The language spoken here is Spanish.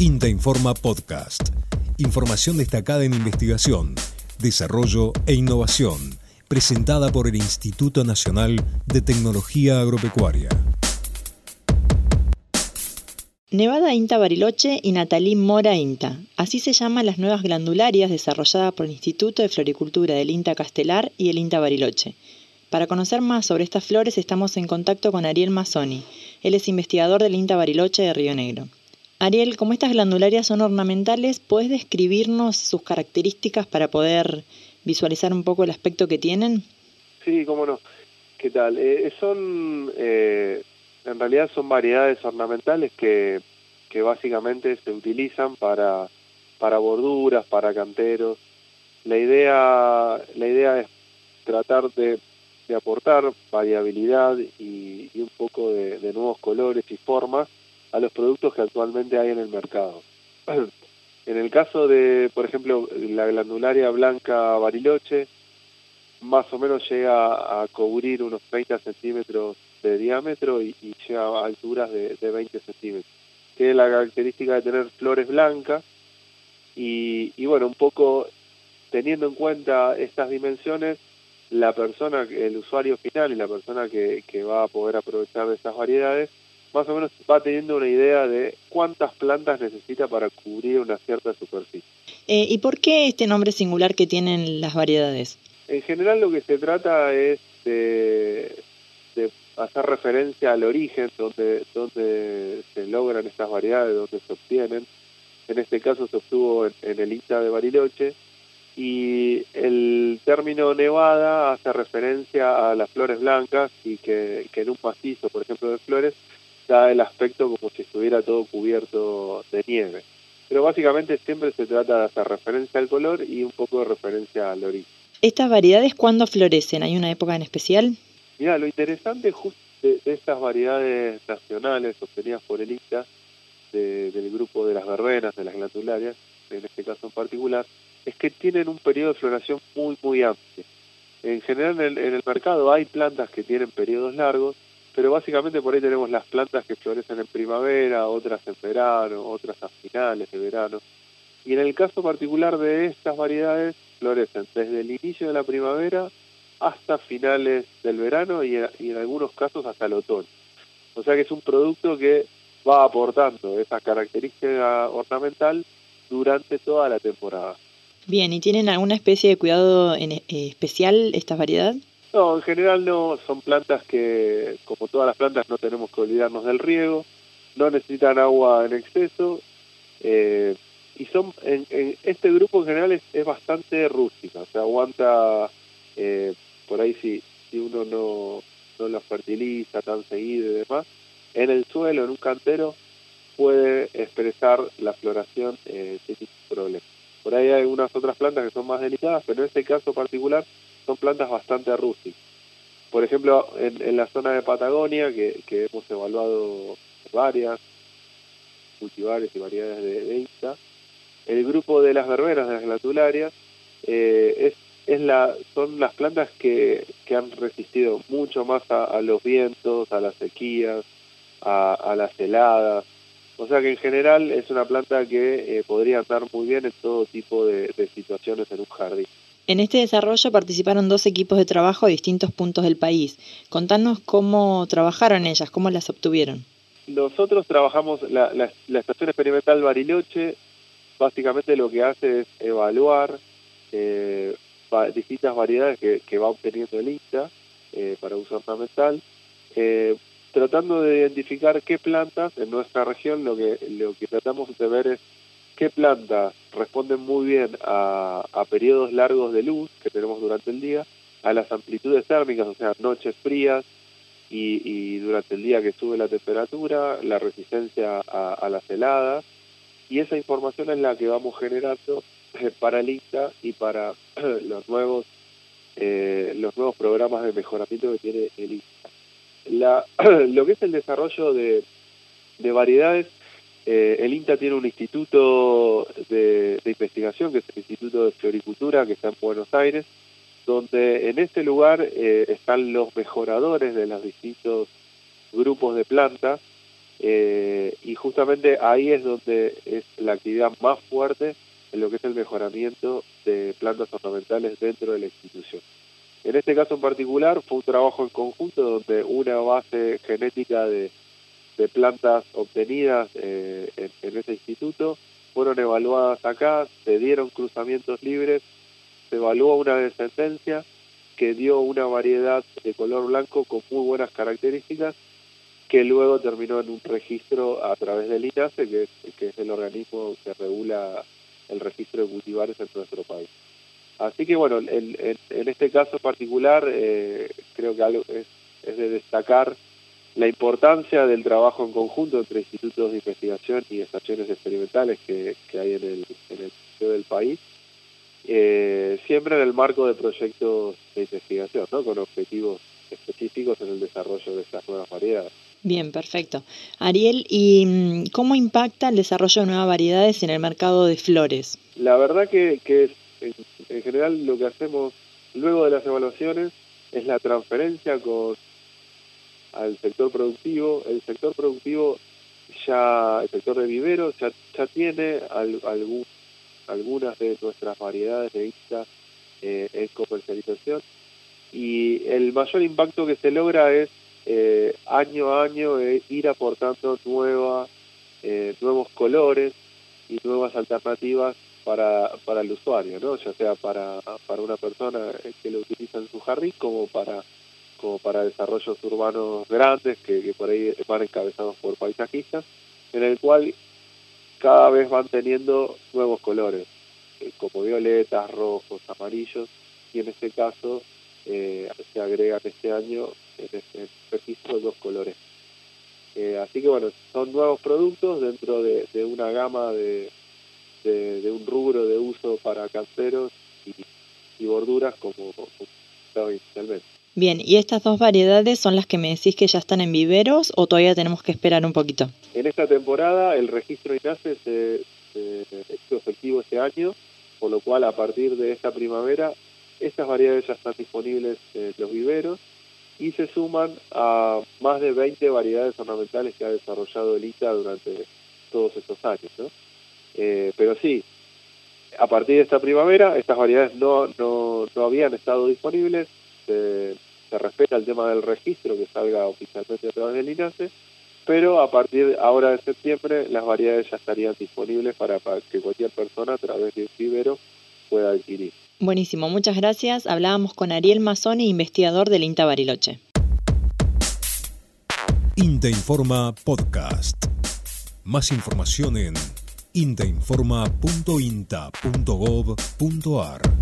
INTA Informa Podcast. Información destacada en investigación, desarrollo e innovación, presentada por el Instituto Nacional de Tecnología Agropecuaria. Nevada INTA Bariloche y Natalí Mora INTA. Así se llaman las nuevas glandularias desarrolladas por el Instituto de Floricultura del INTA Castelar y el INTA Bariloche. Para conocer más sobre estas flores estamos en contacto con Ariel Mazzoni. Él es investigador del INTA Bariloche de Río Negro. Ariel, como estas glandularias son ornamentales, ¿puedes describirnos sus características para poder visualizar un poco el aspecto que tienen? Sí, cómo no. ¿Qué tal? En realidad son variedades ornamentales que básicamente se utilizan para borduras, para canteros. La idea es tratar de aportar variabilidad y un poco de nuevos colores y formas a los productos que actualmente hay en el mercado. En el caso de, por ejemplo, la glandularia blanca Bariloche, más o menos llega a cubrir unos 30 centímetros de diámetro y llega a alturas de 20 centímetros. Tiene la característica de tener flores blancas y bueno, un poco teniendo en cuenta estas dimensiones, la persona, el usuario final y la persona que va a poder aprovechar de estas variedades, más o menos va teniendo una idea de cuántas plantas necesita para cubrir una cierta superficie. ¿Y por qué este nombre singular que tienen las variedades? En general lo que se trata es de hacer referencia al origen donde se logran estas variedades, donde se obtienen. En este caso se obtuvo en el INTA de Bariloche, y el término nevada hace referencia a las flores blancas y que en un macizo, por ejemplo, de flores, da el aspecto como si estuviera todo cubierto de nieve. Pero básicamente siempre se trata de hacer referencia al color y un poco de referencia al origen. ¿Estas variedades cuándo florecen? ¿Hay una época en especial? Mira, lo interesante justo de estas variedades nacionales obtenidas por el INTA, del grupo de las verbenas, de las glandularias, en este caso en particular, es que tienen un periodo de floración muy, muy amplio. En general en el mercado hay plantas que tienen periodos largos, pero básicamente por ahí tenemos las plantas que florecen en primavera, otras en verano, otras a finales de verano. Y en el caso particular de estas variedades, florecen desde el inicio de la primavera hasta finales del verano y en algunos casos hasta el otoño. O sea que es un producto que va aportando esa característica ornamental durante toda la temporada. Bien, ¿y tienen alguna especie de cuidado especial estas variedades? No, en general no, son plantas que, como todas las plantas, no tenemos que olvidarnos del riego, no necesitan agua en exceso, y son en este grupo en general es bastante rústica, o sea, aguanta, por ahí si uno no la fertiliza tan seguido y demás, en el suelo, en un cantero, puede expresar la floración sin ningún problema. Por ahí hay algunas otras plantas que son más delicadas, pero en este caso particular son plantas bastante rústicas. Por ejemplo, en la zona de Patagonia, que hemos evaluado varias cultivares y variedades de INTA, el grupo de las verbenas, de las glandularias, son las plantas que han resistido mucho más a los vientos, a las sequías, a las heladas. O sea que en general es una planta que podría andar muy bien en todo tipo de situaciones en un jardín. En este desarrollo participaron 2 equipos de trabajo de distintos puntos del país. Contanos cómo trabajaron ellas, cómo las obtuvieron. Nosotros trabajamos, la Estación Experimental Bariloche, básicamente lo que hace es evaluar distintas variedades que va obteniendo el INTA para uso ornamental, tratando de identificar qué plantas en nuestra región, lo que tratamos de ver es qué plantas responden muy bien a periodos largos de luz que tenemos durante el día, a las amplitudes térmicas, o sea, noches frías y durante el día que sube la temperatura, la resistencia a las heladas, y esa información es la que vamos generando para el INTA y para los nuevos programas de mejoramiento que tiene el INTA. Lo que es el desarrollo de variedades, el INTA tiene un instituto de investigación, que es el Instituto de Floricultura, que está en Buenos Aires, donde en este lugar están los mejoradores de los distintos grupos de plantas, y justamente ahí es donde es la actividad más fuerte en lo que es el mejoramiento de plantas ornamentales dentro de la institución. En este caso en particular fue un trabajo en conjunto donde una base genética de plantas obtenidas en ese instituto fueron evaluadas acá, se dieron cruzamientos libres, se evaluó una descendencia que dio una variedad de color blanco con muy buenas características, que luego terminó en un registro a través del INASE, que es el organismo que regula el registro de cultivares en nuestro país. Así que bueno, en este caso particular creo que algo es de destacar la importancia del trabajo en conjunto entre institutos de investigación y estaciones experimentales que hay en el interior del país, siempre en el marco de proyectos de investigación, ¿no? Con objetivos específicos en el desarrollo de estas nuevas variedades. Bien, perfecto. Ariel, ¿y cómo impacta el desarrollo de nuevas variedades en el mercado de flores? La verdad que en general lo que hacemos luego de las evaluaciones es la transferencia al sector productivo. El sector productivo el sector de viveros ya tiene algunas de nuestras variedades de INTA en comercialización, y el mayor impacto que se logra es año a año ir aportando nuevos colores y nuevas alternativas para el usuario, ¿no? Ya sea para una persona que lo utiliza en su jardín como para desarrollos urbanos grandes que por ahí van encabezados por paisajistas, en el cual cada vez van teniendo nuevos colores, como violetas, rojos, amarillos, y en este caso se agregan este año en el registro 2 colores. Así que bueno, son nuevos productos dentro de una gama de un rubro de uso para canceros y borduras como estaba inicialmente. Bien, ¿y estas dos variedades son las que me decís que ya están en viveros o todavía tenemos que esperar un poquito? En esta temporada el registro INASE se hizo efectivo este año, por lo cual a partir de esta primavera estas variedades ya están disponibles en los viveros y se suman a más de 20 variedades ornamentales que ha desarrollado el INTA durante todos estos años, ¿no? Pero sí, a partir de esta primavera estas variedades no habían estado disponibles. Se respeta el tema del registro que salga oficialmente a través del INASE, pero a partir de ahora de septiembre las variedades ya estarían disponibles para que cualquier persona a través de un vivero pueda adquirir. Buenísimo, muchas gracias. Hablábamos con Ariel Mazzoni, investigador del INTA Bariloche. INTA Informa Podcast. Más información en intainforma.inta.gov.ar.